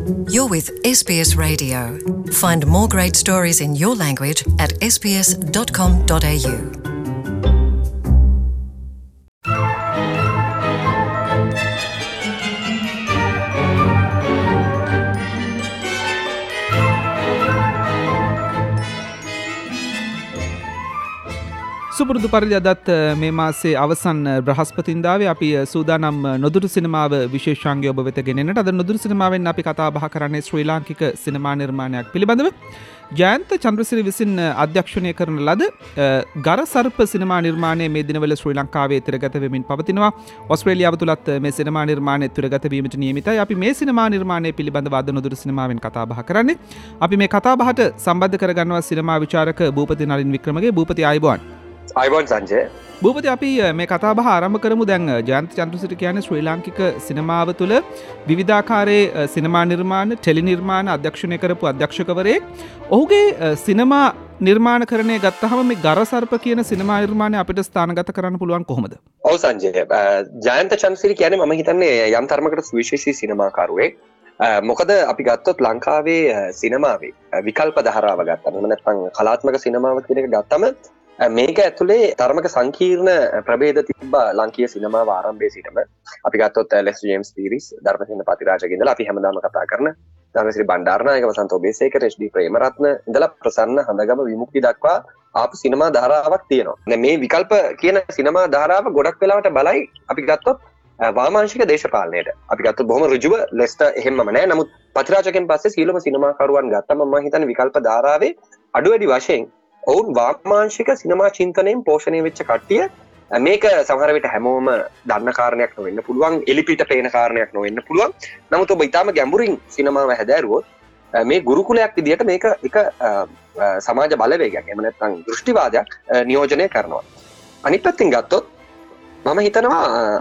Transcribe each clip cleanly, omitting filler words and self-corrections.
You're with SBS Radio. Find more great stories in your language at sbs.com.au. සුපුරුදු පරිදි අදත් මේ මාසේ අවසන් බ්‍රහස්පතින්දාවේ අපි සූදානම් නොදුරු සිනමාව විශේෂාංගය ඔබ වෙත ගෙනෙන්නට. අද නොදුරු සිනමාවෙන් අපි කතා බහ කරන්නේ ශ්‍රී ලාංකික සිනමා නිර්මාණයක් පිළිබඳව. ජයන්ත චන්ද්‍රසිරි විසින් අධ්‍යක්ෂණය කරන ලද ගර සර්ප සිනමා නිර්මාණය මේ දිනවල ශ්‍රී ලංකාවේ තිරගත වෙමින් පවතිනවා. ඕස්ට්‍රේලියාව තුලත් මේ සිනමා නිර්මාණය තිරගත වීමට නියමිතයි. අපි මේ සිනමා නිර්මාණය පිළිබඳව අද නොදුරු සිනමාවෙන් කතා බහ කරන්නේ. අපි මේ කතා බහට සම්බන්ධ කරගන්නවා සිනමා විචාරක භූපති නලින් වික්‍රමගේ. භූපති ආයුබෝවන්. අයිබෝන් සංජය. භූපති, අපි මේ කතා බහ ආරම්භ කරමු. දැන් ජයන්ත චන්ද්‍රසිරි කියන්නේ ශ්‍රී ලාංකික සිනමාව තුළ විවිධාකාරයේ සිනමා නිර්මාණ, ටෙලි නිර්මාණ අධ්‍යක්ෂණය කරපු අධ්‍යක්ෂකවරයෙක්. ඔහුගේ සිනමා නිර්මාණකරණය ගත්තහම මේ ගර සර්ප කියන සිනමා නිර්මාණය අපිට ස්ථානගත කරන්න පුළුවන් කොහොමද? ඔව් සංජය, ජයන්ත චන්ද්‍රසිරි කියන්නේ මම හිතන්නේ යම් තරමකට සුවිශේෂී සිනමාකරුවෙක්. මොකද අපි ගත්තොත් ලංකාවේ සිනමාවේ විකල්ප ධාරාව ගත්තම, එහෙම නැත්නම් කලාත්මක සිනමාව කියන එක ගත්තම මේක ඇතුලේ තරමක සංකීර්ණ ප්‍රභේද තිබ්බා ලංකීය සිනමාව ආරම්භයේ සිටම. අපි ගත්තොත් ලෙස්ලි ජේම්ස් පීරිස්, ධර්මසිංහ පතිරාජගේ ඉඳලා අපි හැමදාම කතා කරන ධර්මසිරි බණ්ඩාරනායක, වසන්ත ඔබේසේකර, එච්.ඩී. ප්‍රේමරත්න ඉඳලා ප්‍රසන්න හඳගම විමුක්ති දක්වා ආපු සිනමා ධාරාවක් තියෙනවා. දැන් මේ විකල්ප කියන සිනමා ධාරාව ගොඩක් වෙලාවට බලයි අපි ගත්තොත් වාමාංශික දේශපාලනයට. අපි ගත්තොත් බොහොම ඍජුව ලෙස්ටර් එහෙමම නැහැ. නමුත් පතිරාජකෙන් පස්සේ සියලුම සිනමාකරුවන් ගත්තම මම හිතන්නේ විකල්ප ධාරාවේ අඩු වැඩි වශයෙන් ඔවුන් වාමාංශික සිනමා චින්තනයෙන් පෝෂණය වෙච්ච කට්ටිය. මේක සමහර විට හැමෝම දන්න කාරණයක් නොවෙන්න පුළුවන්, එලිපිට පේන කාරණයක් නොවෙන්න පුළුවන්. නමුත් ඔබ ඊටාම ගැඹුරින් සිනමාව හැදෑරුවොත් මේ ගුරුකුලයක් විදිහට මේක එක සමාජ බලවේගයක්, එහෙම නැත්නම් දෘෂ්ටිවාදයක් නියෝජනය කරනවා. අනිත් පැත්තෙන් ගත්තොත් මම හිතනවා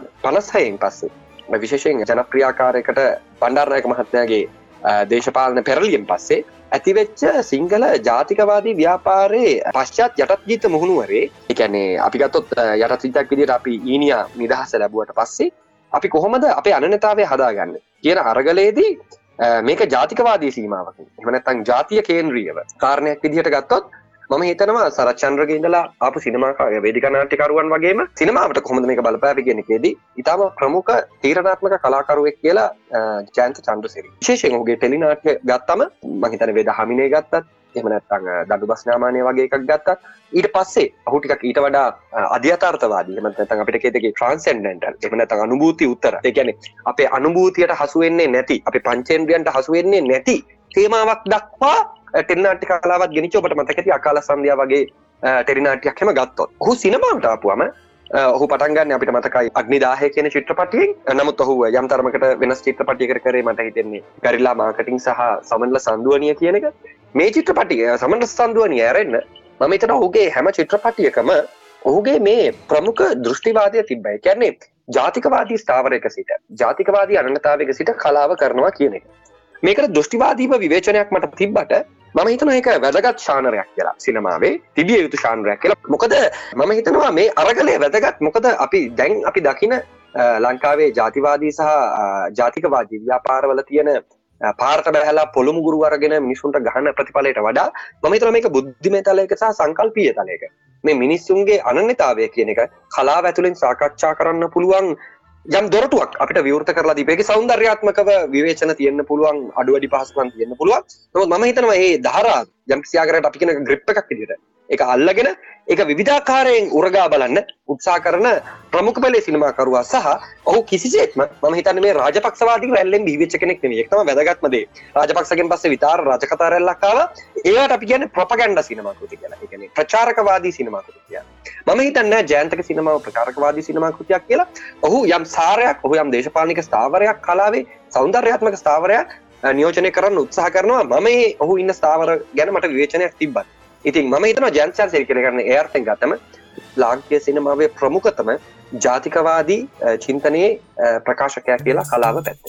56න් පස්සේ විශේෂයෙන් ජනප්‍රියාකාරයකට බණ්ඩාරනායක මහත්මයාගේ දේශපාලන පෙරළියෙන් පස්සේ ඇතිවෙච්ච සිංහල ජාතිකවාදී ව්‍යාපාරයේ පශ්චාත් යටත් ගීත මුහුණුවරේ, ඒ කියන්නේ අපි ගත්තොත් යටත් ගීතයක් විදිහට අපි ඊනියා නිදහස ලැබුවට පස්සේ අපි කොහොමද අපේ අනන්‍යතාවය හදාගන්නේ කියන අරගලයේදී මේක ජාතිකවාදී සීමාවකින්, එහෙම නැත්නම් ජාතිය කේන්ද්‍රීයව කාරණයක් විදිහට ගත්තොත් මම හිතනවා සරත් චන්ද්‍රගේ ඉඳලා ආපු සිනමාකාරය, වේදිකා නාට්‍යකරුවන් වගේම සිනමාවට කොහොමද මේක බලපෑවි කියන එකේදී ඊටම ප්‍රමුඛ තීරණාත්මක කලාකරුවෙක් කියලා ජයන්ත චන්ද්‍රසිරි. විශේෂයෙන් ඔහුගේ ටෙලි නාට්‍ය ගත්තම මම හිතන්නේ වේද හමිනේ ගත්තත්, එහෙම නැත්නම් දඩුබස් නාමානය වගේ එකක් ගත්තත් ඊට පස්සේ ඔහු ටිකක් ඊට වඩා අධ්‍යතාර්ථවාදී, එහෙම නැත්නම් අපිට කියතේ ට්‍රාන්සෙන්ඩෙන්ටල්, එහෙම නැත්නම් අනුභූති උත්තර. ඒ කියන්නේ අපේ අනුභූතියට හසු වෙන්නේ නැති, අපේ පංචේන්ද්‍රයන්ට හසු වෙන්නේ නැති තේමාවක් දක්වා ටෙලි නාට්‍ය කලාවත් ගෙනිච්ච, ඔබට මතක ඇති අකාල සන්ධ්‍යා වගේ ටෙලි නාට්‍යයක් හැම ගත්තොත් ඔහු සිනමාවට ආපුවම ඔහු පටන් ගන්න අපිට මතකයි අග්නිදාහය කියන චිත්‍රපටයෙන්. නමුත් ඔහු යම් තරමකට වෙනස් චිත්‍රපටයකට කරේ මට හිතෙන්නේ ගරිලා මාකටිං සහ සමන්ල සන්දුවනිය කියන එක. මේ චිත්‍රපටිය සමන්ල සන්දුවනිය ඇරෙන්න මම හිතනවා ඔහුගේ හැම චිත්‍රපටියකම ඔහුගේ මේ ප්‍රමුඛ දෘෂ්ටිවාදය තිබ්බයි. කියන්නේ ජාතිකවාදී ස්ථාවරයක සිට, ජාතිකවාදී අනන්‍යතාවයක සිට කලාව කරනවා කියන එක. මේකට දෘෂ්ටිවාදීව විවේචනයක් මට තිබ්බට මම හිතනවා ඒක වැදගත් ශානරයක් කියලා, සිනමාවේ තිබිය යුතු ශානරයක් කියලා. මොකද මම හිතනවා මේ අරගලය වැදගත්. මොකද අපි දකින ලංකාවේ ජාතිවාදී සහ ජාතිකවාදී ව්‍යාපාරවල තියෙන පාරට බැහැලා පොළු මුගුරු අරගෙන මිනිසුන්ට ගහන ප්‍රතිඵලයට වඩා මම හිතනවා මේක බුද්ධිමය තලයක සහ සංකල්පීය තලයක මේ මිනිස්සුන්ගේ අනන්‍යතාවය කියන එක කලාව ඇතුලෙන් සාකච්ඡා කරන්න පුළුවන් යම් දොරටුවක් අපිට විවෘත කරලා දීපේ. ඒකේ සෞන්දර්යාත්මකව විවේචන තියෙන්න පුළුවන්, අඩු වැඩි පහසුකම් තියෙන්න පුළුවන්. නමුත් මම හිතනවා මේ ධාරා යම් කිසි ආකාරයකට අපි කියන ග්‍රිප් එකක් විදිහට ඒක අල්ලගෙන ඒක විවිධාකාරයෙන් උරගා බලන්න උත්සාහ කරන ප්‍රමුඛ පෙළේ සිනමාකරුවා සහ ඔහු කිසිසේත්ම මම හිතන්නේ මේ රාජපක්ෂවාදී රැල්ලෙන් බිහිවෙච්ච කෙනෙක් නෙවෙයි. ඒක තමයි වැදගත්ම දේ. රාජපක්ෂගෙන් පස්සේ විතර රාජකතා රැල්ලක් ආවා. ඒවට අපි කියන්නේ ප්‍රොපගැන්ඩා සිනමා කෘති කියලා. ඒ කියන්නේ ප්‍රචාරකවාදී සිනමා කෘති කියලා. මම හිතන්නේ ජයන්තක සිනමාව ප්‍රචාරකවාදී සිනමා කෘතියක් කියලා. ඔහු යම් සාරයක්, ඔහු යම් දේශපාලනික ස්ථාවරයක්, කලාවේ සෞන්දර්යාත්මක ස්ථාවරයක් නියෝජනය කරන්න උත්සාහ කරනවා. මම ඔහු ඉන්න ස්ථාවර ගැන මට විවේචනයක් තිබ්බත්. ඉතින් මම හිතනවා ජයන්ත චන්ද්‍රසිරි කියලා කරන්නේ ඒ අර්ථයෙන් ගත්තම ලාංකීය සිනමාවේ ප්‍රමුඛතම ජාතිකවාදී චින්තනයේ ප්‍රකාශකයා කියලා කලාව පැත්තේ.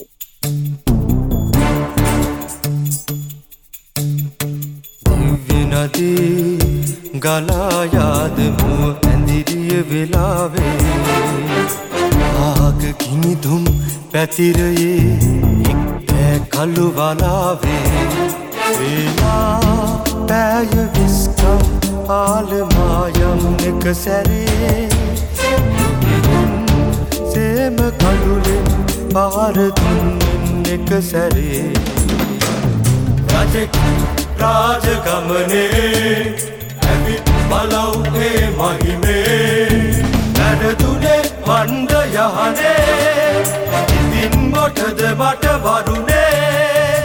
නදී ගලා යාද මුව ඇඳිරිය වෙලාවේ ආග කිනිදුම් පැතිරයේ එක් කළු වලාවේ වේලා පැය විස්කම් ආලමායම් එක සැරේ සේම කඩුලෙන් පහර දුන්නින් එක සැරේ රජෙක් රාජගමනේ ඇවිත් බලව්නේ මහිමේ නැඩතුනේ වණ්ඩ යහනේ ඉතින් මොටද මට වරුනේ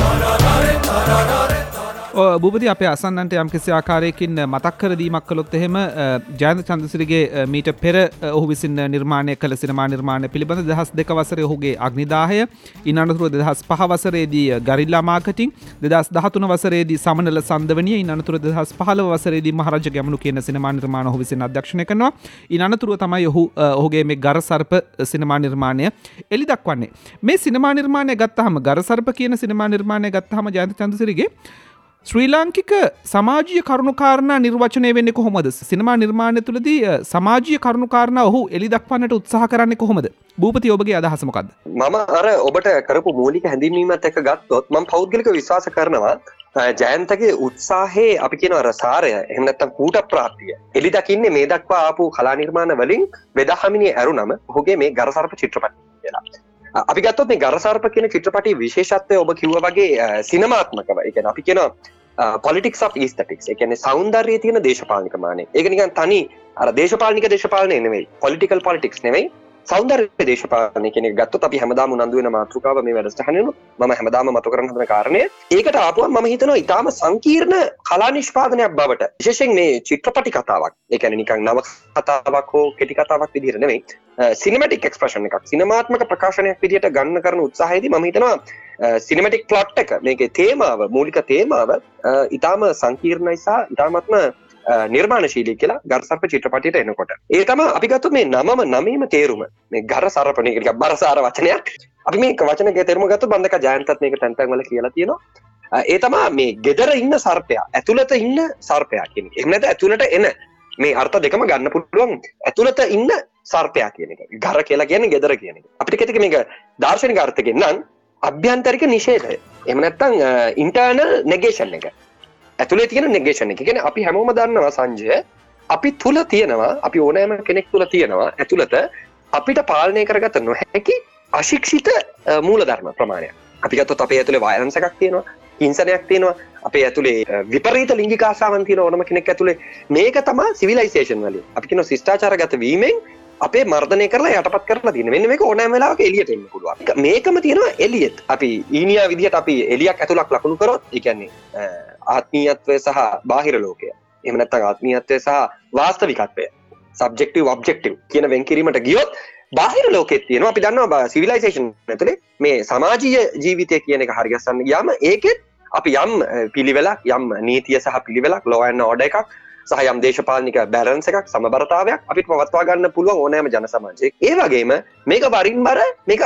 තරරරේ තරරරේ භූපති අපේ අසන්නන්ට යම් කිසි ආකාරයකින් මතක් කර දීමක් කළොත් එහෙම ජයන්ත චන්ද්‍රසිරිගේ මීට පෙර ඔහු විසින් නිර්මාණය කළ සිනමා නිර්මාණ පිළිබඳ 2002 වසරේ ඔහුගේ අග්නිදාහය, ඉන් අනතුරුව 2005 වසරේදී ගරිල්ලා මාකටිං, 2013 වසරේදී සමනල සන්දවනිය, ඉන් අනතුරුව 2015 වසරේදී මහරජ ගැමුණු කියන සිනමා නිර්මාණ ඔහු විසින් අධ්‍යක්ෂණය කරනවා. ඉන් අනතුරුව තමයි ඔහුගේ මේ ගරසර්ප සිනමා නිර්මාණය එළි දක්වන්නේ. මේ සිනමා නිර්මාණය ගත්තාම ගරසර්ප කියන සිනමා නිර්මාණය ගත්තාම ජයන්ත චන්ද්‍රසිරිගේ ශ්‍රී ලාංකික සමාජීය කරුණුකාරණා නිර්වචනය වෙන්නේ කොහොමද? සිනමා නිර්මාණය තුළදී සමාජීය කරුණුකාරණා ඔහු එළි දක්වන්නට උත්සාහ කරන්නේ කොහොමද? භූපති ඔබගේ අදහස මොකද්ද? මම අර ඔබට කරපු මූලික හැඳින්වීමත් එක්ක ගත්තොත් මම පෞද්ගලික විශ්වාස කරනවා ජයන්තගේ උත්සාහයේ අපි කියන අර සාරය එහෙම නැත්නම් කූට ප්‍රාප්තිය එළි දකින්නේ මේ දක්වා ආපු කලා නිර්මාණ වලින් වෙදහමිනිය ඇරුණම ඔහුගේ මේ ගරසර්ප චිත්‍රපටය කියලා. අපි ගත්තොත් මේ ගරසර්ප කියන චිත්‍රපටයේ විශේෂත්වය ඔබ කිව්වා වගේ සිනමාත්මකව. ඒ කියන්නේ අපි කියනවා politics of aesthetics. ඒ කියන්නේ සෞන්දර්යයේ තියෙන දේශපාලනික මානෙ. ඒක නිකන් තනි අර දේශපාලනය නෙමෙයි. political politics නෙමෙයි. සෞන්දර්ය දේශපාලනය කියන එක ගත්තොත් අපි හැමදාම උනන්දු වෙන මාතෘකාව මේ වැඩසටහනෙනු මම හැමදාම මතු කරන හදන කාරණය. ඒකට ආපුවම මම හිතනවා ඊටාම සංකීර්ණ කලා නිෂ්පාදනයක් බවට. විශේෂයෙන් මේ චිත්‍රපටි කතාවක්. ඒ කියන්නේ නිකන් නව කතාවක් හෝ කෙටි කතාවක් විදිහට නෙමෙයි. සිනමැටික් එක්ස්ප්‍රෙෂන් එකක්. සිනමාත්මක ප්‍රකාශනයක් විදිහට ගන්න කරන උත්සාහයේදී මම හිතනවා සිනමැටික් ප්ලොට් එක මේකේ තේමාව මූලික තේමාව ඊටාම සංකීර්ණයි සහ ඊටාමත්ම නිර්මාණශීලී කියලා ගරසර්ප චිත්‍රපටයට එනකොට. ඒ තමයි අපි ගත්තොත් මේ නමේම තේරුම. මේ ගරසර්පණේ ටිකක් බරසාර වචනයක්. අපි මේ වචනයේ තේරුම ගත්තොත් බන්දක ජයන්තත් මේක තැන් තැන් වල කියලා තියෙනවා. ඒ තමයි මේ gedara ඉන්න සර්පයා, ඇතුළත ඉන්න සර්පයා කියන්නේ. එහෙම නැත්නම් ඇතුළට එන මේ අර්ථ දෙකම ගන්න පුළුවන්. ඇතුළත ඉන්න සර්පයා කියන එක. ගර කියලා කියන්නේ gedara කියන එක. අපිට කෙටික මේක දාර්ශනික අර්ථයෙන් නම් අභ්‍යන්තරික නිෂේධය. එහෙම නැත්නම් ඉන්ටර්නල් නෙගේෂන් එක. ඇතුලේ තියෙන නෙගේෂන් එක. කියන්නේ අපි හැමෝම දන්නවා සංජය අපි තුල තියෙනවා අපි ඕනෑම කෙනෙක් තුල තියෙනවා ඇතුළත අපිට පාලනය කරගත නොහැකි අශික්ෂිත මූලධර්ම ප්‍රමාණයක්. අපි ගත්තොත් අපේ ඇතුලේ වයලන්ස් එකක් තියෙනවා, හිංසනයක් තියෙනවා, අපේ ඇතුලේ විපරීත ලිංගික ආශාවන් තියෙන ඕනම කෙනෙක් ඇතුලේ. මේක තමයි සිවිලයිසේෂන් වලින් අපි කියන ශිෂ්ටාචාරගත වීමෙන් අපේ මර්ධනය කරලා යටපත් කරලා තියෙන. මෙන්න මේක ඕනෑම වෙලාවක එළියට එන්න පුළුවන්. මේකම තියෙනවා එළියට. අපි ඊනියා විදිහට අපි එළියක් ඇතුළක් ලකුණු කරොත් ඒ කියන්නේ ආත්මීයත්වය සහ බාහිර ලෝකය. එහෙම නැත්නම් ආත්මීයත්වය සහ වාස්තවිකත්වය. සබ්ජෙක්ටිව් ඔබ්ජෙක්ටිව් කියන වෙන්කිරීමට ගියොත් බාහිර ලෝකෙත් තියෙනවා. අපි දන්නවා සිවිලයිසේෂන් ඇතුලේ මේ සමාජීය ජීවිතය කියන එක හරියස්සන්න ගියාම ඒකෙත් අපි යම් පිළිවෙලක් යම් නීතිය සහ පිළිවෙලක් law and order එකක් සහ යම් දේශපාලනික බැලන්ස් එකක් සමබරතාවයක් අපිට පවත්වා ගන්න පුළුවන් ඕනෑම ජන සමාජයක. ඒ වගේම මේක වරින් වර මේක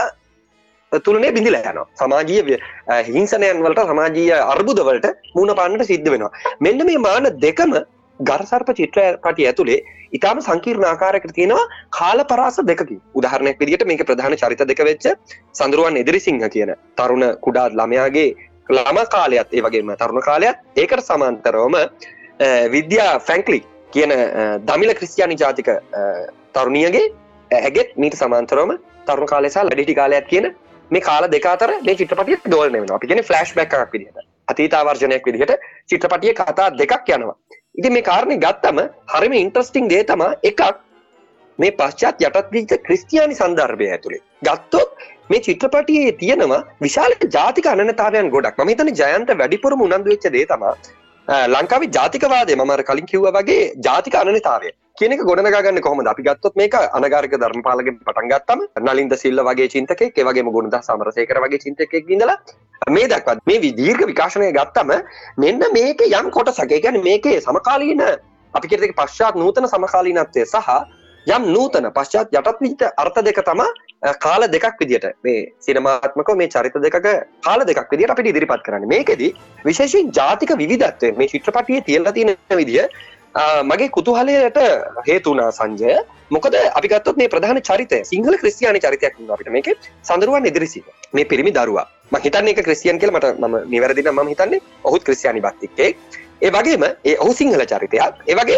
තුලනේ බිඳිලා යනවා. සමාජීය හිංසනයන් වලට සමාජීය අර්බුද වලට මුහුණ පාන්නට සිද්ධ වෙනවා. මෙන්න මේ මාන දෙකම ගරසර්ප චිත්‍රපටය ඇතුලේ ඊටාම සංකීර්ණ ආකාරයකට තියෙනවා කාලපරාස දෙකකින්. උදාහරණයක් විදිහට මේක ප්‍රධාන චරිත දෙක වෙච්ච සඳරුවන් එදිරිසිංහ කියන තරුණ කුඩා ළමයාගේ ළමා කාලයත් ඒ වගේම තරුණ කාලයත් ඒකට සමාන්තරවම විද්‍යා ෆ්‍රැන්ක්ලි කියන දමිළ ක්‍රිස්තියානි ජාතික තරුණියගේ ඇගෙත් මීට සමාන්තරවම තරුණ කාලය සහ ලැඩිටි කාලයක් කියන මේ කාල දෙක අතර මේ චිත්‍රපටිය දෝලණය වෙනවා. අපි කියන්නේ ෆ්ලෑෂ්බැක් එකක් විදිහට. අතීතාවර්ජනයක් විදිහට චිත්‍රපටියේ කතා දෙකක් යනවා. ඉතින් මේ කාරණේ ගත්තම හරිම ඉන්ටරෙස්ටිං දේ තමයි එකක් මේ පශ්චාත් යටත් විජිත ක්‍රිස්තියානි සන්දර්භය ඇතුලේ ගත්තොත් මේ චිත්‍රපටියේ තියෙනවා විශාල ජාතික අනන්‍යතාවයන් ගොඩක්. මම හිතන්නේ ජයන්ත වැඩිපුරම උනන්දු වෙච්ච දේ තමයි ලංකාවේ ජාතිකවාදය. මම අර කලින් කිව්වා වගේ ජාතික අනන්‍යතාවය කියන එක ගොඩනගා ගන්න කොහොමද? අපි ගත්තොත් මේක අනගාരിക ධර්මපාලගෙන් පටන් ගත්තම නලින්ද සිල්ල වගේ චින්තකෙක්, ඒ වගේම ගුණදාස අමරසේකර වගේ චින්තකෙක් ඉඳලා මේ දක්වා මේ දීර්ඝ විකාශනය ගත්තම මෙන්න මේක යම් කොටසක්. ඒ කියන්නේ මේකේ සමකාලීන අපි කියන එක පශ්චාත් නූතන සමකාලීනත්වය සහ යම් නූතන පශ්චාත් යටත් විජිත අර්ථ දෙක තමයි කාල දෙකක් විදියට මේ සිනමාත්මකව මේ චරිත දෙකක කාල දෙකක් විදියට අපිට ඉදිරිපත් කරන්නේ. මේකෙදි විශේෂයෙන් ජාතික විවිධත්වය මේ චිත්‍රපටියේ තියලා තියෙන විදිය මගේ කුතුහලයට හේතු වුණා සංජය. මොකද අපි ගත්තොත් මේ ප්‍රධාන චරිතය සිංහල ක්‍රිස්තියානි චරිතයක් වුණා අපිට මේකේ සඳරුවන් ඉදිරිසිංහ. මේ පිරිමි දරුවා. මම හිතන්නේ ඒක ක්‍රිස්තියානි කියලා මම නිවැරදි නම් මම හිතන්නේ ඔහුත් ක්‍රිස්තියානි භක්තිකයෙක්. ඒ වගේම ඔහු සිංහල චරිතයක්. ඒ වගේම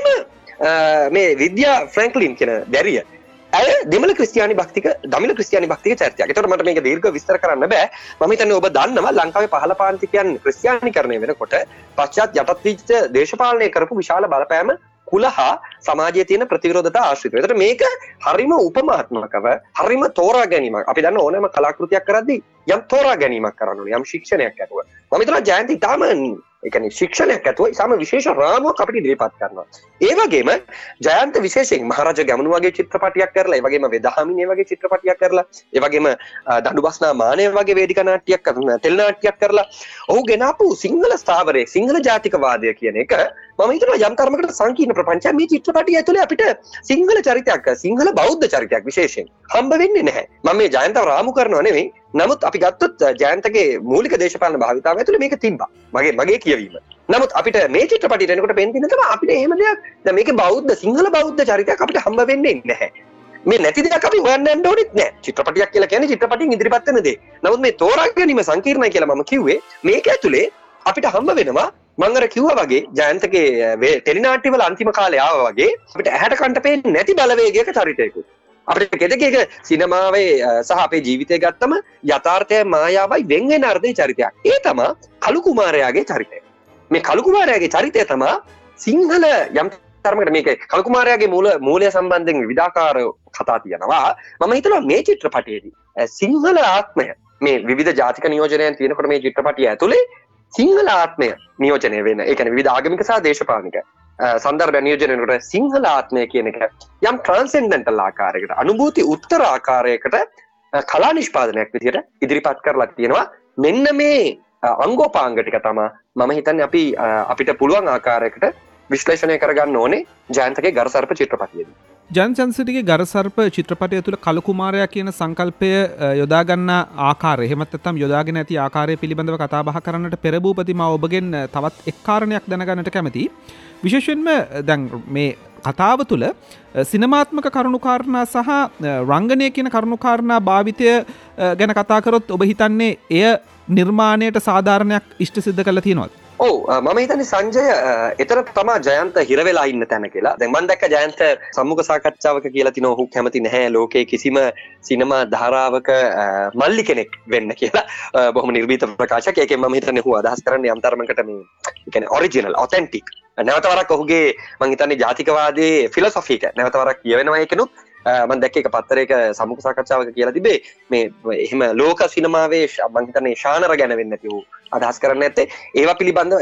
මේ විද්‍යා ෆ්‍රැන්ක්ලින් කියන දැරිය ඇය දෙමළ ක්‍රිස්තියානි භක්තික දමිළ ක්‍රිස්තියානි භක්තික චරිතයක්. ඒතකොට මට මේක දීර්ඝව විස්තර කරන්න බෑ. මම හිතන්නේ ඔබ දන්නවා ලංකාවේ පහළ පාන්තිකයන් ක්‍රිස්තියානිකරණය වෙනකොට පශ්චාත් යටත් වීච්ච දේශපාලනය කරපු විශාල බලපෑම කුල හා සමාජයේ තියෙන ප්‍රතිවිරෝධතා ආශ්‍රිතව. ඒතකොට මේක හරිම උපමාත්මකව හරිම තෝරා ගැනීමක්. අපි දන්න ඕනෑම කලාකෘතියක් කරද්දී යම් තෝරා ගැනීමක් කරන්න ඕනේ. යම් ශික්ෂණයක් ඇතුව. මම හිතනවා ජයන්ති තාම ඒ කියන්නේ ශික්ෂණයක් ඇතුව ඉතාම විශේෂ රාමුවක් අපිට ඉදිරිපත් කරනවා. ඒ වගේම ජයන්ත විශේෂයෙන් මහරජා ගැමුණු වගේ චිත්‍රපටයක් කරලා, ඒ වගේම වෙදහාමිනේ වගේ චිත්‍රපටයක් කරලා, ඒ වගේම දඬුබස්නා මානය වගේ වේදිකා නාට්‍යයක් තෙල් නාට්‍යයක් කරලා ඔහු ගෙනාපු සිංහල ස්ථාවරයේ සිංහල ජාතිකවාදය කියන එක මම හිතනවා යම් තරමකට සංකීර්ණ ප්‍රපංචයක් මේ චිත්‍රපටිය ඇතුලේ අපිට සිංහල චරිතයක් සිංහල බෞද්ධ චරිතයක් විශේෂයෙන් හම්බ වෙන්නේ නැහැ. මම මේ ජයන්තව රාමු කරනව නෙවෙයි. නමුත් අපි ගත්තොත් ජයන්තගේ මූලික දේශපාලන භාවිතාව ඇතුලේ මේක තිබ්බා. මගේ කියවීම. නමුත් අපිට මේ චිත්‍රපටියට එනකොට පෙන්තින තමයි අපිට එහෙම දෙයක් දැන් මේකේ බෞද්ධ සිංහල බෞද්ධ චරිතයක් අපිට හම්බ වෙන්නේ නැහැ. මේ නැති දෙයක් අපි හොයන්න යන්න ඕනෙත් නැහැ. චිත්‍රපටියක් කියලා කියන්නේ චිත්‍රපටියෙන් ඉදිරිපත් වෙන දේ. නමුත් මේ තෝරා ගැනීම සංකීර්ණයි කියලා මම කිව්වේ මේක ඇතුලේ අපිට හම්බ වෙනවා මම අර කිව්වා වගේ ජයන්තගේ ටෙලිනාට්‍යවල අන්තිම කාලේ ආවා වගේ අපිට ඇහැට කන්ට පේන්නේ නැති බලවේගයක චරිතයකුත්. අපිට කෙදකේක සිනමාවේ සහ අපේ ජීවිතය ගත්තම යථාර්ථය මායාවයි වෙන් වෙන අර්ධයේ චරිතයක්. ඒ තමයි කලු කුමාරයාගේ චරිතය. මේ කලු කුමාරයාගේ චරිතය තමයි සිංහල යම් තරමකට මේක කලු කුමාරයාගේ මූලය සම්බන්ධයෙන් විවිධාකාර කතා තියෙනවා. මම හිතනවා මේ චිත්‍රපටයේදී සිංහල ආත්මය මේ විවිධ ජාතික නියෝජනයන් තියෙනකොට මේ චිත්‍රපටිය ඇතුලේ සිංහල ආත්මය නියෝජනය වෙන. ඒ කියන්නේ විවිධ ආගමික සහ දේශපාලනික සන්දර්භ නියෝජනය වෙනකොට සිංහල ආත්මය කියන එක යම් ට්‍රාන්සෙන්ඩන්ටල් ආකාරයකට අනුභූති උත්තර ආකාරයකට කලා නිෂ්පාදනයක් විදිහට ඉදිරිපත් කරලා තියෙනවා. මෙන්න මේ අංගෝපාංග ටික තමයි මම හිතන්නේ අපිට පුළුවන් ආකාරයකට විශ්ලේෂණය කරගන්න ඕනේ ජයන්තගේ ගරසර්ප චිත්‍රපටියේදී. ජයන්තගේ ගරසර්ප චිත්‍රපටය තුළ කලු කුමාරයා කියන සංකල්පය යොදා ගන්න ආකාරය, එහෙමත් නැත්නම් යොදාගෙන ඇති ආකාරය පිළිබඳව කතා බහ කරන්නට පෙර භූපති මා ඔබගෙන් තවත් එක් කාරණයක් දැනගන්නට කැමතියි. විශේෂයෙන්ම දැන් මේ කතාව තුළ සිනමාත්මක කරුණුකාරණා සහ රංගනය කියන කරුණුකාරණා භාවිතය ගැන කතා කරොත් ඔබ හිතන්නේ එය නිර්මාණයට සාධාරණයක් ඉෂ්ට සිද්ධ කරලා තියෙනවද? ඔව් මම හිතන්නේ සංජය එතන තමයි ජයන්ත හිර වෙලා ඉන්න තැන කියලා. දැන් මම දැක්ක ජයන්ත සම්මුඛ සාකච්ඡාවක කියලා තිනෝ ඔහු කැමති නැහැ ලෝකයේ කිසිම සිනමා ධාරාවක මල්ලි කෙනෙක් වෙන්න කියලා. බොහොම නිර්භීත ප්‍රකාශයක්. ඒකෙන් මම හිතන්නේ ඔහු අදහස් කරන්නේ යම් තරමකට මේ කියන්නේ ඔරිජිනල් ඔතෙන්ටික්. නැවත වරක් ඔහුගේ මම හිතන්නේ ජාතිකවාදයේ ෆිලොසොෆි එක නැවත වරක් කියවෙනවා ඒකනොත් මම දැක්ක එක පත්තරයක සම්මුඛ සාකච්ඡාවක කියලා තිබේ මේ එහෙම ලෝක සිනමාවේ මම හිතන්නේ ශානර ගැන වෙන්නේ නැති වූ අදහස් කරන්නේ නැත්තේ ඒවා පිළිබඳව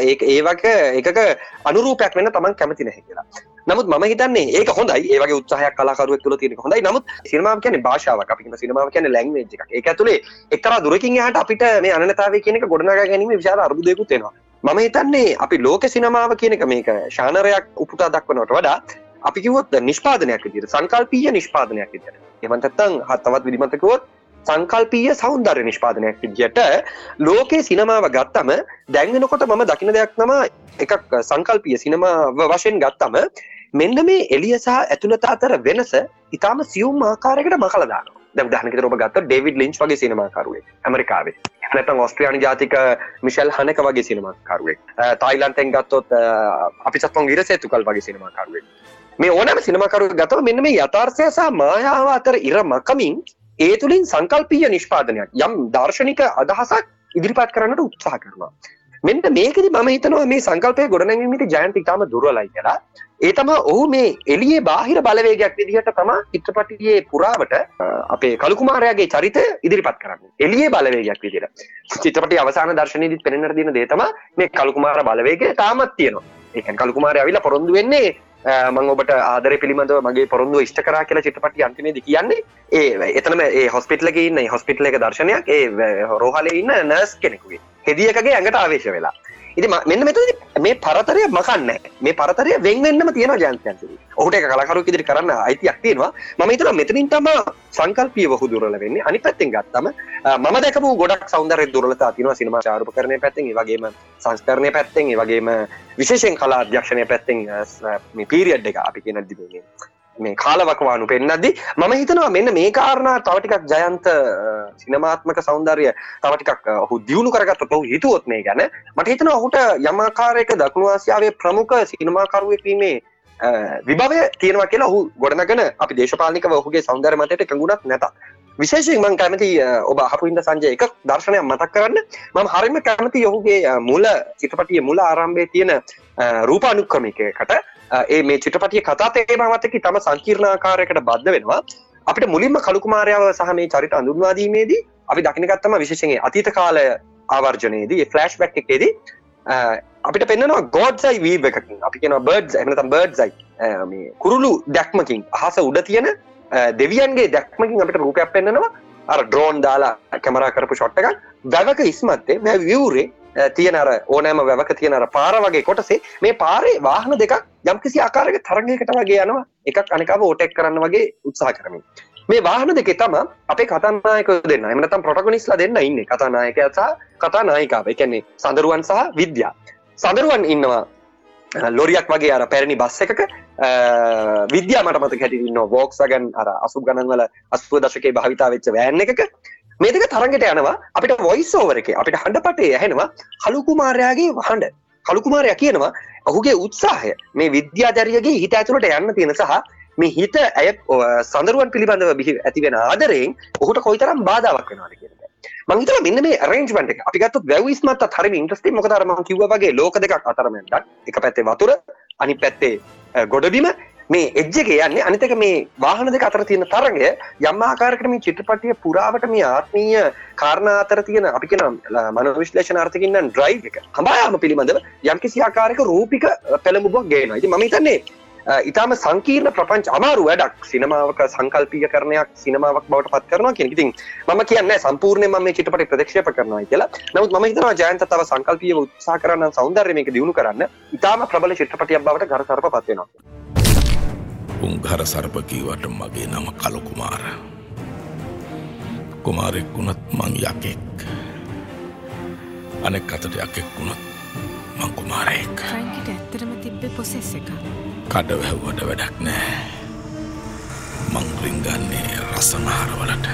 ඒකක අනුරූපයක් වෙන්න තමන් කැමති නැහැ කියලා. නමුත් මම හිතන්නේ ඒක හොඳයි. ඒ වගේ උත්සාහයක් කලාකරුවෙක් තුළ තියෙන එක හොඳයි. නමුත් සිනමාව කියන්නේ භාෂාවක්. අපි කියන සිනමාව කියන්නේ ලැන්ග්වේජ් එකක්. ඒක ඇතුලේ එක්තරා දුරකින් එහාට අපිට මේ අනන්‍යතාවය කියන එක ගොඩනගා ගැනීම විශාල අරුබුදයකුත් වෙනවා. මම හිතන්නේ අපි ලෝක සිනමාව කියන එක මේක ශානරයක් උපුටා දක්වනවට වඩා අපි කිව්වොත් නිෂ්පාදනයක් විදිහට සංකල්පීය නිෂ්පාදනයක් විදිහට. එහෙම නැත්නම් තවත් විදිහකට කිව්වොත් සංකල්පීය සෞන්දර්ය නිෂ්පාදනයක් විදිහට ලෝකේ සිනමාව ගත්තම දැන් වෙනකොට මම දකින දෙයක් තමයි එකක් සංකල්පීය සිනමාව වශයෙන් ගත්තම මෙන්න මේ එළිය සහ ඇතුළත අතර වෙනස ඊටාම සියුම් ආකාරයකට මකලා දානවා. දැන් උදාහරණයකට ඔබ ගත්තොත් ඩේවිඩ් ලින්ච් වගේ සිනමාකරුවෙක් ඇමරිකාවේ. එහෙම නැත්නම් ඕස්ට්‍රේලියානු ජාතික මිෂෙල් හනෙක වගේ සිනමාකරුවෙක්. තායිලන්තෙන් ගත්තොත් අපිසත්වංග ඉරසේතුකල් වගේ සිනමාකරුවෙක්. මේ ඕනෑම සිනමාකරුවෙක් ගත්තම මෙන්න මේ යථාර්ථය සහ මායාව අතර ඉර මකමින් ඒ තුලින් සංකල්පීය නිෂ්පාදනයක් යම් දාර්ශනික අදහසක් ඉදිරිපත් කරන්නට උත්සාහ කරනවා. මෙන්න මේකෙදි මම හිතනවා මේ සංකල්පය ගොඩනැගීමේදී ජයන්ත ඉතාම දුර්වලයි කියලා. ඒ තමයි ඔහු මේ එළියේ බාහිර බලවේගයක් විදිහට තමයි චිත්‍රපටියේ පුරාවට අපේ කලු කුමාරයාගේ චරිතය ඉදිරිපත් කරන්නේ. එළියේ බලවේගයක් විදිහට. චිත්‍රපටියේ අවසාන දර්ශනයේදීත් පෙනෙන්නට දින දේ තමයි මේ කලු කුමාර බලවේගය තාමත් තියෙනවා. ඒ කියන්නේ කලු කුමාරයා ඇවිල්ලා පොරොන්දු වෙන්නේ මම ඔබට ආදරය පිළිබඳව මගේ පොරොන්දුව ඉෂ්ට කරා කියලා චිත්‍රපටිය අන්තිමේදී කියන්නේ එතනම ඒ හොස්පිටල් එකේ ඉන්න ඒ හොස්පිටල් එක දර්ශනයක් ඒ රෝහලේ ඉන්න නර්ස් කෙනෙකුගේ හෙදියකගේ ඇඟට ආවේශ වෙලා ඉතින් මෙන්න මෙතනදී මේ පරතරය මකන්නේ මේ පරතරය වෙන් වෙන්නම තියෙනවා ජයන්ත චන්ද්‍රසිරි. ඔහුට ඒක කලාකරුවෙක් ඉදිරියට කරන්න අයිතියක් තියෙනවා. මම හිතනවා මෙතනින් තමයි සංකල්පීය වහු දුර්වල වෙන්නේ. අනිත් පැත්තෙන් ගත්තම මම දැකපු ගොඩක් සෞන්දර්ය දුර්වලතා තියෙනවා සිනමා ඡායාරූපකරණයේ පැත්තෙන්, ඒ වගේම සංස්කරණයේ පැත්තෙන්, ඒ වගේම විශේෂයෙන් කලා අධ්‍යක්ෂණයේ පැත්තෙන් මේ පීරියඩ් එක අපි කියන දිනේ මේ කාලවකවානු පෙන්නද්දි මම හිතනවා මෙන්න මේ කාරණා තව ටිකක් ජයන්ත සිනමාත්මක සෞන්දර්ය තව ටිකක් ඔහු දියුණු කරගත්තොත් ඔහු හිතුවොත් මේ ගැන මට හිතෙනවා ඔහුට යම් ආකාරයක දකුණු ආසියාවේ ප්‍රමුඛ සිනමාකරුවෙක් වීමේ විභවය තියෙනවා කියලා ඔහු ගොඩනගන අපි දේශපාලනිකව ඔහුගේ සෞන්දර්ය මතයට එකඟුණක් නැතත් විශේෂයෙන් මම කැමති ඔබ අහපු ඉඳ සංජය එක දර්ශනයක් මතක් කරන්න. මම හරියම කැමති ඔහුගේ මුල චිත්‍රපටියේ මුල ආරම්භයේ තියෙන රූපානුක්‍රමිකයකට ඒ මේ චිත්‍රපටියේ කතා තේමාවත් එක්ක තම සංකීර්ණ ආකාරයකට බද්ධ වෙනවා. අපිට මුලින්ම කලු කුමාරයාව සහ මේ චරිත අඳුන්වා දීමේදී අපි දකින්න ගත්තම විශේෂයෙන් අතීත කාලය ආවර්ජනයේදී ඒ ෆ්ලෑෂ් බෑක් එකේදී අපිට පෙන්වනවා ගෝඩ්ස් අයි වීව් එකකින් අපි කියනවා බර්ඩ්ස් එහෙම නැත්නම් බර්ඩ්ස් අයි මේ කුරුළු දැක්මකින් අහස උඩ තියෙන දෙවියන්ගේ දැක්මකින් අපිට රූපයක් පෙන්වනවා. අර ඩ්‍රෝන් දාලා කැමරා කරපු ෂොට් එකක් වැවක ඉස්මත්තේ මේ විවුරේ තියෙන අර ඕනෑම වැවක තියෙන අර පාර වගේ කොටසේ මේ පාරේ වාහන දෙකක් යම්කිසි ආකාරයක තරංගයකට වගේ යනවා එකක් අනිකව ඕටෙක් කරන්න වගේ උත්සාහ කරමින් මේ වාහන දෙකේ තමයි අපේ කතානායකයෝ දෙන්න එහෙම නැත්නම් ප්‍රොටගොනිස්ට්ලා දෙන්න ඉන්නේ කතානායකයා සහ කතානායිකාව. ඒ කියන්නේ සඳරුවන් සහ විද්‍යා. සඳරුවන් ඉන්නවා ලොරියක් වගේ අර පැරණි බස් එකක විද්‍යා මට මතක හැටියට ඉන්නවා Volkswagen අර 80 ගණන් වල 80 දශකයේ භාවිතා වෙච්ච වෑන් එකක මේ දෙක තරඟට යනවා. අපිට වොයිස් ඕවර් එකේ අපිට හඬපටේ ඇහෙනවා කලු කුමාරයාගේ හඬ. කලු කුමාරයා කියනවා ඔහුගේ උත්සාහය මේ විද්‍යාධාරියගේ හිත ඇතුළට යන්න තියෙන සහ මේ හිත ඇය සඳරුවන් පිළිබඳව ඇති වෙන ආදරයෙන් ඔහුට කොයිතරම් බාධාවක් වෙනවද කියන එක. මම හිතනවා මෙන්න මේ arrangement එක අපි ගත්තොත් වැව් ඉස්මත්තත් හරිම ඉන්ටරෙස්ටිං. මොකද අර මම කිව්වා වගේ ලෝක දෙකක් අතරමැද එක පැත්තේ වතුර අනිත් පැත්තේ ගොඩබිම මේ එජ් එකේ යන්නේ අනිත් එක මේ වාහන දෙක අතර තියෙන තරඟය යම් ආකාරයකට මේ චිත්‍රපටිය පුරාවට මේ ආත්මීය කාරණා අතර තියෙන අපි කියන මනෝවිශ්ලේෂණාර්ථකින් නම් ඩ්‍රයිව් එක හඹායාම පිළිබඳව යම්කිසි ආකාරයක රූපික පෙළඹුමක් ගේනවා. ඉතින් මම හිතන්නේ ඊටාම සංකීර්ණ ප්‍රපංච අමාරු වැඩක් සිනමාවක සංකල්පීයකරණයක් සිනමාවක් බවට පත් කරනවා කියන එක. ඉතින් මම කියන්නේ සම්පූර්ණයෙන් මම මේ චිත්‍රපටය ප්‍රතික්ෂේප කරනවා කියලා. නමුත් මම හිතනවා ජයන්ත තව සංකල්පීයව උත්සාහ කරන සෞන්දර්යය මේක දියුණු කරන්න ඊටාම ප්‍රබල චිත්‍රපටියක් බවට ගරසරපපත් වෙනවා. උන් ගරසරප කීවට මගේ නම කලු කුමාර. කුමාරෙක් වුණත් මං යකෙක්. අනෙක් අතට යකෙක් වුණත් මං කුමාරයෙක්. ෆ්‍රැන්කිට ඇත්තටම තිබ්බේ පොසෙස් එක. කඩ වැහුවට වැඩක් නෑ. මං රිංගන්නේ රසනහර වලට.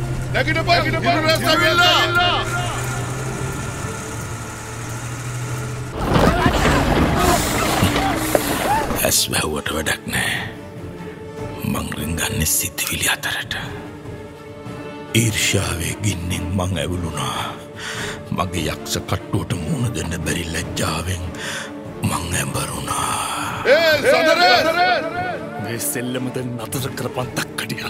ඇස් වැහුවට වැඩක් නෑ. මං රිංගන්නේ සිතිවිලි අතරට. ඊර්ෂ්‍යාවේ ගින්නෙන් මං ඇවුලුනා. මගේ යක්ෂ කට්ටුවට මුණ දෙන්න බැරි ලැජ්ජාවෙන් මං ඇඹරුණා. මේ සෙල්ලමද නතර කරපන් තක්කඩිය.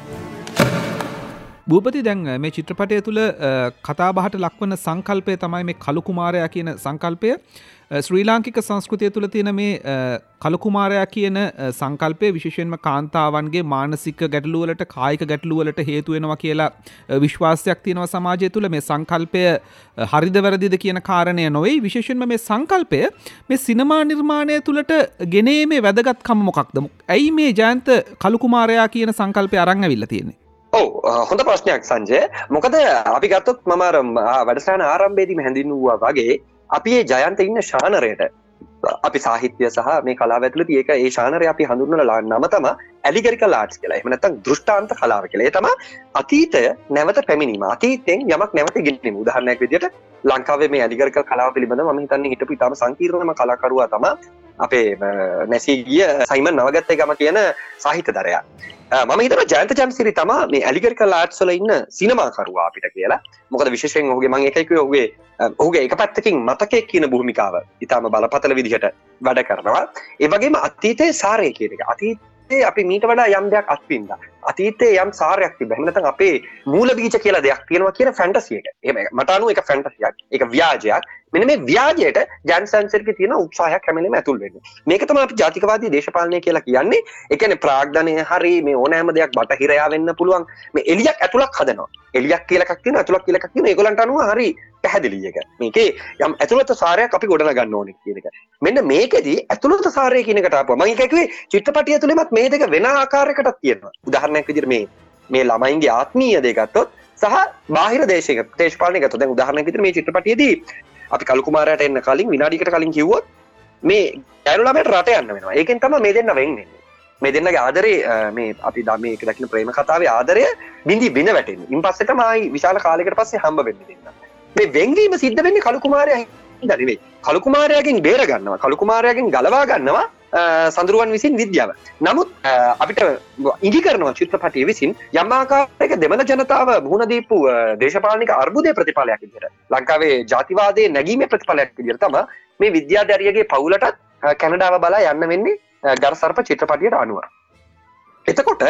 භූපති දැන් මේ චිත්‍රපටය තුළ කතාබහට ලක්වන සංකල්පය තමයි මේ කලු කුමාරයා කියන සංකල්පය. ශ්‍රී ලාංකික සංස්කෘතිය තුළ තියෙන මේ කලු කුමාරයා කියන සංකල්පය විශේෂයෙන්ම කාන්තාවන්ගේ මානසික ගැටලුවලට කායික ගැටලුවලට හේතු වෙනවා කියලා විශ්වාසයක් තියෙනවා සමාජය තුළ. මේ සංකල්පය හරිද වැරදිද කියන කාරණය නොවේ. විශේෂයෙන්ම මේ සංකල්පය මේ සිනමා නිර්මාණය තුළට ගෙනීමේ වැදගත්කම මොකක්ද? ඇයි මේ ජයන්ත කලු කුමාරයා කියන සංකල්පය අරන් ඇවිල්ලා තියෙන්නේ? ඔව් හොඳ ප්‍රශ්නයක් සංජය. මොකද අපි ගත්තොත් මම අර වැඩසටහන ආරම්භයේදීම හැඳින්වුවා වගේ අපි මේ ජයන්ත ඉන්න ශානරයට අපි සාහිත්‍ය සහ මේ කලාව ඇතුළත ඒක ඒ ශානරය අපි හඳුන්වන නම තමයි ඇලිගරිකල් ආර්ට්ස් කියලා. එහෙම නැත්නම් දෘෂ්ටාන්ත කලාව කියලා. ඒ තමයි අතීතය නැවත පැමිණීම. අතීතයෙන් යමක් නැවත ගෙනීම. උදාහරණයක් විදිහට ලංකාවේ මේ ඇලිගරිකල් කලාව පිළිබඳව මම හිතන්නේ හිටපු ඉතාම සංකීර්ණම කලාකරුවා තමයි අපේ නැසී ගිය සයිමන් නවගත්තේ ගම කියන සාහිත්‍යදරයා. මම හිතනවා ජයන්ත චන්ද්‍රසිරි තමයි මේ ඇලිගරිකල් ආර්ට්ස් වල ඉන්න සිනමාකරුවා අපිට කියලා. මොකද විශේෂයෙන් ඔහුගේ මම එකයි කිව්වේ ඔහුගේ එක පැත්තකින් මතකයේ කියන භූමිකාව ඊටාම බලපතල විදිහට වැඩ කරනවා. ඒ වගේම අතීතයේ සාරය කියන එක. අතීතයේ අපි මීට වඩා යම් දෙයක් අත්විඳා. අතීතයේ යම් සාරයක් තිබ්බා. එහෙම නැත්නම් අපේ මූල බීජ කියලා දෙයක් තියෙනවා කියන ෆැන්ටසි එක. එහෙම මට අනුව ඒක ෆැන්ටසියක්. ඒක ව්‍යාජයක්. මෙන්න මේ ව්‍යාජයට ජයන්ත චන්ද්‍රසිරිගේ තියෙන උත්සාහයක් හැමලෙම ඇතුල් වෙන්නේ. මේක තමයි අපි ජාතිකවාදී දේශපාලනය කියලා කියන්නේ. ඒ කියන්නේ ප්‍රාග්ධනය හරි මේ ඕනෑම දෙයක් බටහිරයා වෙන්න පුළුවන්. මේ එලියක් ඇතුලක් හදනවා. එලියක් කියලා එකක් තියෙනවා, ඇතුලක් කියලා එකක් තියෙනවා. ඒගොල්ලන්ට අනුව හරි පැහැදිලි එක. මේකේ යම් ඇතුළත සාරයක් අපි ගොඩනගා ගන්න ඕනේ කියන එක. මෙන්න මේකෙදි ඇතුළත සාරය කියන එකට ආපුවා. මම කිව්වේ චිත්‍රපටිය තුළෙමත් මේ දෙක වෙන ආකාරයකටත් තියෙනවා. උදාහරණයක් විදිහට මේ ළමයින්ගේ ආත්මීය දේ ගත්තොත් සහ බාහිර දේශපාලනය ගත්තොත් දැන් උදාහරණයක් විදිහට මේ චිත්‍රපටියේදී අපි කලු කුමාරයාට එන්න කලින් විනාඩියකට කලින් කිව්වොත් මේ ගෑනු ළමයට රට යන්න වෙනවා. ඒකෙන් තමයි මේ දෙන්න වෙන් වෙන්නේ. මේ දෙන්නගේ ආදරේ මේ අපි මේක දකින්න ප්‍රේම කතාවේ ආදරය බිඳි බිඳ වැටෙන්නේ. ඉන් පස්සේ තමයි විශාල කාලයකට පස්සේ හම්බ වෙන්නේ දෙන්න. මේ වෙන්වීම සිද්ධ වෙන්නේ කලු කුමාරයා හින්දා නෙවෙයි. කලු කුමාරයාගෙන් බේර ගන්නවා. කලු කුමාරයාගෙන් ගලවා ගන්නවා සඳරුවන් විසින් විද්‍යාව. නමුත් අපිට ඉඟි කරනවා චිත්‍රපටිය විසින් යම් ආකාරයක දෙමළ ජනතාව මුහුණ දීපු දේශපාලනික අර්බුදයේ ප්‍රතිඵලයක් විදිහට ලංකාවේ ජාතිවාදයේ නැගීමේ ප්‍රතිඵලයක් විදිහට තමයි මේ විද්‍යාධාරියගේ පවුලටත් කැනඩාව බලා යන්න වෙන්නේ ගරසර්ප චිත්‍රපටියට අනුව. එතකොට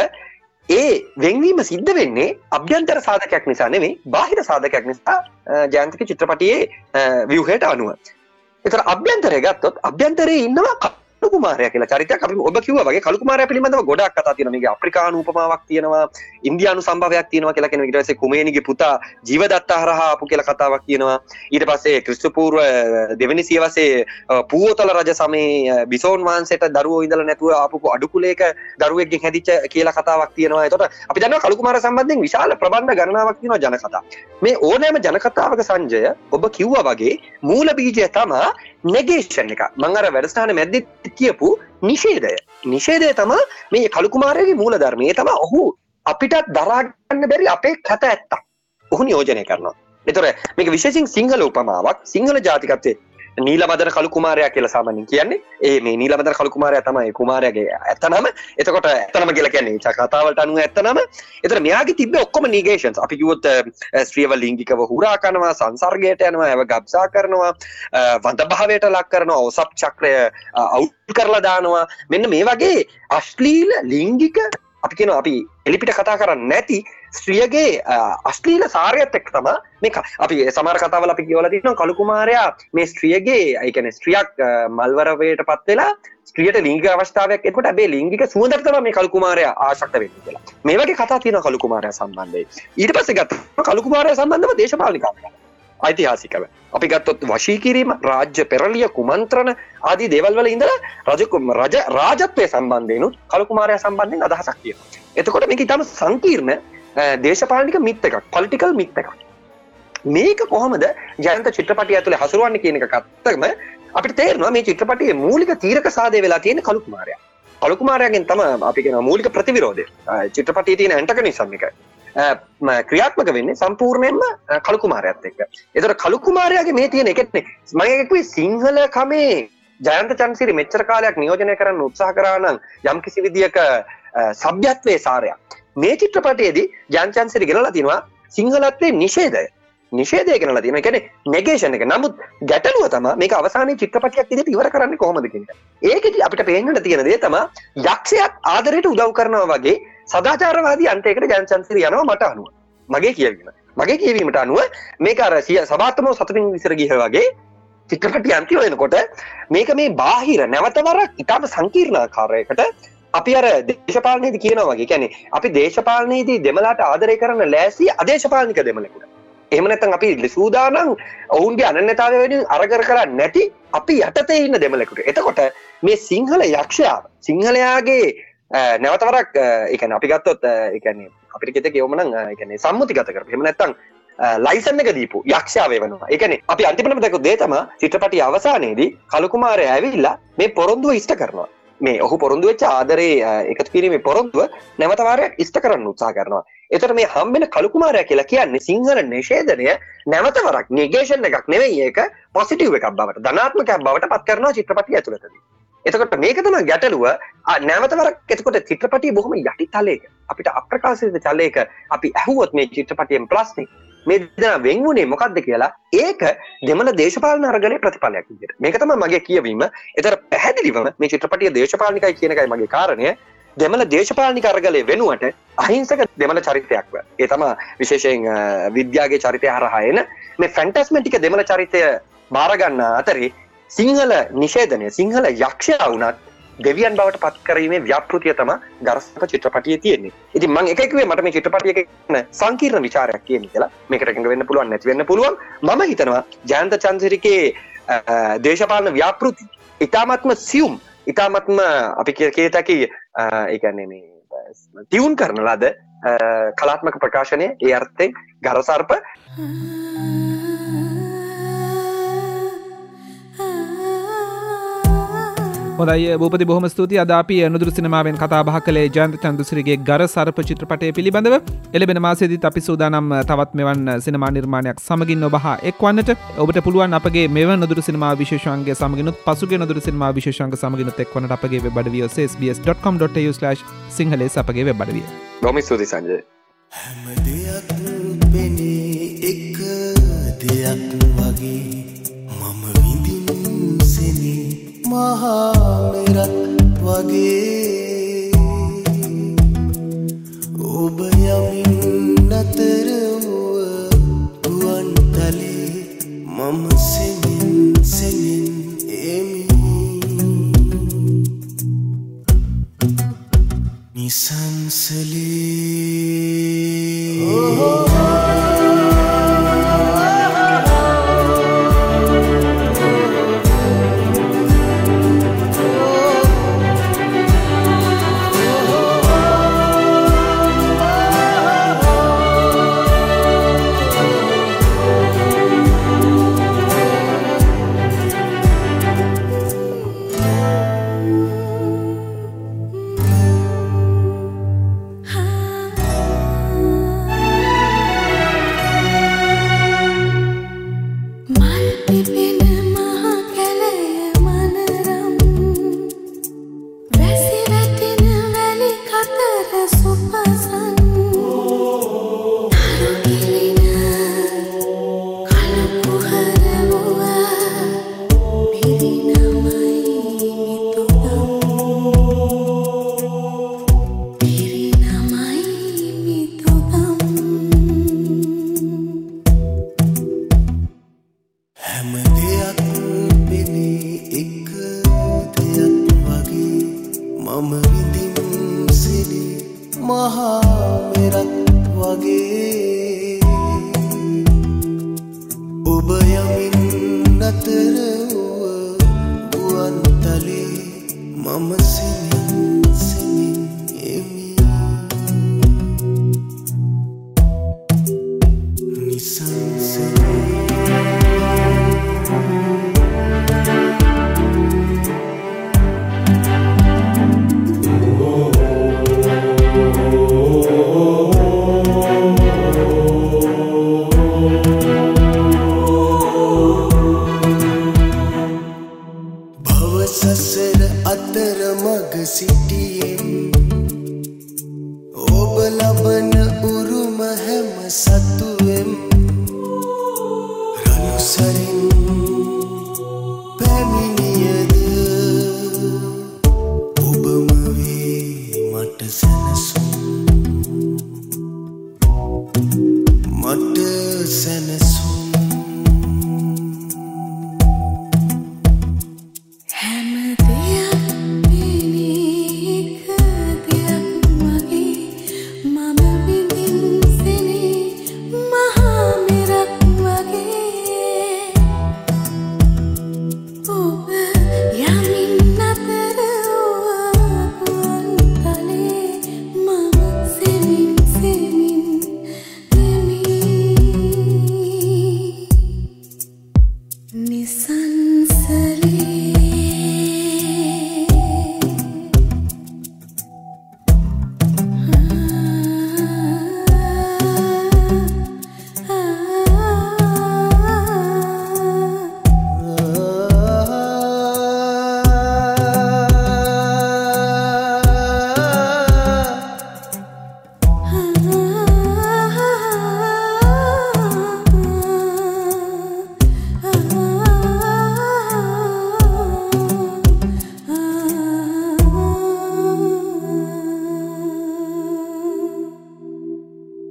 ඒ වෙන්වීම සිද්ධ වෙන්නේ අභ්‍යන්තර සාධකයක් නිසා නෙමෙයි බාහිර සාධකයක් නිසා ජයන්තගේ චිත්‍රපටියේ ව්‍යුහයට අනුව. ඒතර අභ්‍යන්තරය ගත්තොත් අභ්‍යන්තරයේ ඉන්නවා කලු කුමාරයා කියලා චරිතයක්. අපි ඔබ කිව්වා වගේ කලු කුමාරයා පිළිබඳව ගොඩක් කතා තියෙනවා. මේකේ අප්‍රිකානු උපමාවක් තියෙනවා, ඉන්දියානු සම්භවයක් තියෙනවා කියලා කියන. ඊට පස්සේ කුමේනිගේ පුතා ජීවදත්ත හරහා ආපු කියලා කතාවක් තියෙනවා. ඊට පස්සේ ක්‍රිස්තුපූර්ව දෙවෙනි සියවසේ පූවතල රජ සමයේ බිසෝන් වහන්සේට දරුවෝ ඉඳලා නැතුව ආපු අඩුකුලේක දරුවෙක්ගෙන් හැදිච්ච කියලා කතාවක් තියෙනවා. එතකොට අපි දන්නවා කලු කුමාරයා සම්බන්ධයෙන් විශාල ප්‍රබන්ධ ගණනාවක් තියෙනවා ජනකතා. මේ ඕනෑම ජනකතාවක සංජය ඔබ කිව්වා වගේ මූල බීජය තමයි නෙගේෂන් එක. මම අර වැඩසටහන මැද්දේ කියපු නිෂේධය. නිෂේධය තමයි මේ කලු කුමාරයාගේ මූල ධර්මය. ඒ තමයි ඔහු අපිට දරා ගන්න බැරි අපේ කත ඇත්තක්. ඔහු නියෝජනය කරනවා. ඒතර මේක විශේෂයෙන් සිංහල උපමාවක්. සිංහල ජාතිකත්වයේ නීලමදන කලු කුමාරයා කියලා සාමාන්‍යයෙන් කියන්නේ. මේ නීලමදන කලු කුමාරයා තමයි කුමාරයාගේ ඇත්තනම. එතකොට ඇත්තනම කියලා කියන්නේ කතාවලට අනුව ඇත්තනම. ඒතර මෙයාගේ තිබ්බේ ඔක්කොම නිගේෂන්ස්. අපි කිව්වොත් ස්ත්‍රියව ලිංගිකව හුරා කරනවා, සංසර්ගයට යනවා, ඒව ගබ්සා කරනවා, වඳභාවයට ලක් කරනවා, ඔසප් චක්‍රය අවුල් කරලා දානවා. මෙන්න මේ වගේ අශ්ලීල ලිංගික අපි කියනවා අපි එලිපිට කතා කරන්නේ නැති ස්ත්‍රියගේ අශ්ලීල සාරයත් එක්ක තමයි මේක. අපි සමහර කතාවල අපි කියවලා තියෙනවා කලු කුමාරයා මේ ස්ත්‍රියගේ ඒ කියන්නේ ස්ත්‍රියක් මල්වරවයටපත් වෙලා ස්ත්‍රියට ලිංගික අවස්ථාවක් එතකොට හැබැයි ලිංගික සුවඳට තමයි මේ කලු කුමාරයා ආශක්ත වෙන්නේ කියලා. මේ වගේ කතා තියෙනවා කලු කුමාරයා සම්බන්ධයෙන්. ඊට පස්සේ ගත්තා කලු කුමාරයා සම්බන්ධව දේශපාලනික ඓතිහාසිකව අපි ගත්තොත් වශී කිරීම, රාජ්‍ය පෙරළිය, කුමන්ත්‍රණ ආදී දේවල් වල ඉඳලා රාජත්වයේ සම්බන්ධයෙන් කලු කුමාරයා සම්බන්ධයෙන් අදහසක් තියෙනවා. එතකොට මේක ඊටම සංකීර්ණ දේශපාලනික මිත් එකක්, පොලිටිකල් මිත් එකක්. මේක කොහොමද ජයන්ත චිත්‍රපටිය ඇතුලේ හසුරවන්නේ කියන එක ගත්තම අපිට තේරෙනවා මේ චිත්‍රපටියේ මූලික තීරක සාදේ වෙලා තියෙන කලු කුමාරයා. කලු කුමාරයාගෙන් තමයි අපි කියන මූලික ප්‍රතිවිරෝධය. චිත්‍රපටියේ තියෙන ඇන්ටගොනිසම් එක ක්‍රියාත්මක වෙන්නේ සම්පූර්ණයෙන්ම කලු කුමාරයාත් එක්ක. ඒතර කලු කුමාරයාගේ මේ තියෙන එකනේ මම කිව්වේ සිංහල කමේ ජයන්ත චන්සිරි මෙච්චර කාලයක් නියෝජනය කරන්න උත්සාහ කරා නම් යම්කිසි විදියක සભ્યත්වයේ සාරයක්. මේ චිත්‍රපටයේදී ජයන්ත චන්සිරි ගෙනලා තිනවා සිංහලත්වයේ නිෂේධය. නිෂේධය ගෙනලා තියෙනවා. ඒ කියන්නේ නෙගේෂන් එක. නමුත් ගැටලුව තමයි මේක අවසානයේ චිත්‍රපටයක් විදිහට ඉවර කරන්නේ කොහොමද කියන එක. ඒකෙදි අපිට පේන්නට තියෙන දේ තමයි යක්ෂයාත් ආදරයට උදව් කරනවා වගේ සදාචාරවාදී අන්තයකට ජයන්ත චන්සිරි යනවා මට අනුව. මගේ කියවීම. මගේ කියවීමට අනුව මේක අර සබාත්මව සතුටින් විසිර ගිහ වගේ චිත්‍රපටිය අන්තිම වෙනකොට මේක මේ බාහිර නැවතවරක් ඊටම සංකීර්ණ ආකාරයකට අපි අර දේශපාලනයේදී කියනවා වගේ. කියන්නේ අපි දේශපාලනයේදී දෙමළට ආදරය කරන ලෑස්ති අදේශපාලනික දෙමළෙකුට. එහෙම නැත්නම් අපි සූදානම් ඔවුන්ගේ අනන්‍යතාවය වෙනුවෙන් අරගර කරන්නේ නැති අපි යටතේ ඉන්න දෙමළෙකුට. එතකොට මේ සිංහල යක්ෂයා සිංහලයාගේ නැවතවරක් ඒ කියන්නේ අපි ගත්තොත් ඒ කියන්නේ අපිට කිව්ද කියවම නම් ඒ කියන්නේ සම්මුතිගත කරපු. එහෙම නැත්නම් ලයිසන් එක දීපු යක්ෂයා වෙනවා. ඒ කියන්නේ අපි අන්තිමටම දැක්කු දේ තමයි චිත්‍රපටිය අවසානයේදී කලු කුමාරයා ඇවිල්ලා මේ පොරොන්දුව ඉෂ්ට කරනවා. මේ ඔහු පොරොන්දු වෙච්ච ආදරේ එකතු කිරීමේ පොරොන්දුව නැවත වාරයක් ඉෂ්ට කරන්න උත්සාහ කරනවා. ඒතර මේ හම්බෙන කලු කුමාරයා කියලා කියන්නේ සිංහල නිෂේධනය නැවත වරක් නෙගේෂන් එකක් නෙවෙයි, ඒක පොසිටිව් එකක් බවට ධනාත්මකයක් බවට පත් කරනවා චිත්‍රපටිය ඇතුළතදී. එතකොට මේක තමයි ගැටලුව. නැවත වරක් එතකොට චිත්‍රපටිය බොහොම යටි තලයක අපිට අප්‍රකාශිත තලයක අපි ඇහුවොත් මේ චිත්‍රපටියෙන් ප්ලස්නේ මේ දෙන වෙන්ුනේ මොකද්ද කියලා ඒක දෙමළ දේශපාලන අරගලේ ප්‍රතිඵලයක් විදිහට. මේක තමයි මගේ කියවීම. ඒතර පැහැදිලිවම මේ චිත්‍රපටිය දේශපාලනිකයි කියන එකයි මගේ කාරණය. දෙමළ දේශපාලනික අරගලේ වෙනුවට අහිංසක දෙමළ චරිතයක් ව. ඒ තමයි විශේෂයෙන් විද්‍යාගේ චරිතය හරහා එන මේ ෆැන්ටස්මැටික් දෙමළ චරිතය බාර ගන්න අතරේ සිංහල නිෂේධනය සිංහල යක්ෂයා වුණත් දෙවියන් බවට පත් කිරීමේ ව්‍යාපෘතිය තමයි ගරසර්ප චිත්‍රපටියේ තියෙන්නේ. ඉතින් මම එක කිව්වේ මට මේ චිත්‍රපටියක සංකීර්ණ ਵਿਚාරයක් කියන කියලා. මේකට එකඟ වෙන්න පුළුවන් නැති වෙන්න පුළුවන්. මම හිතනවා ජයන්ත චන්ද්‍රසිරිගේ දේශපාලන ව්‍යාපෘති ඊටාත්ම සියුම් ඊටාත්ම අපි කියතකි ඒ කියන්නේ මේ ටියුන් කරන ලද කලාත්මක ප්‍රකාශනය ඒ අර්ථයෙන් ගරසර්ප හොඳයි භූපති බොහොම ස්තුතියි. අද අපි නුදුරු සිනමාවෙන් කතා බහ කළේ ජයන්ත චන්ද්‍රසිරිගේ ගරසර්ප චිත්‍රපටය පිළිබඳව. එළඹෙන මාසෙදිත් අපි සූදානම් තවත් මෙවන් සිනමා නිර්මාණයක් සමගින් ඔබ හා එක්වන්නට. ඔබට පුළුවන් අපගේ මෙවන් නුදුරු සිනමා විශේෂාංග සමගිනුත් පසුගිය නුදුරු සිනමා විශේෂාංග සමගිනුත් එක්වන්නට අපගේ වෙබ් අඩවිය sbs.com.au/sinhala අපගේ වෙබ් අඩවිය. බොහොම ස්තුතියි සංජය. හැම දෙයක් වෙන්නේ එක දෙයක් වගේ මම විඳින්සෙනේ මහා මෙරක් වගේ ඔබ යමින් නතර වූ ගුවන් තලේ මම සෙමින් සෙමින් එමි නිසංසලේ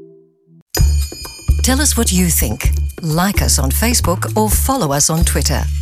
Tell us what you think. Like us on Facebook or follow us on Twitter.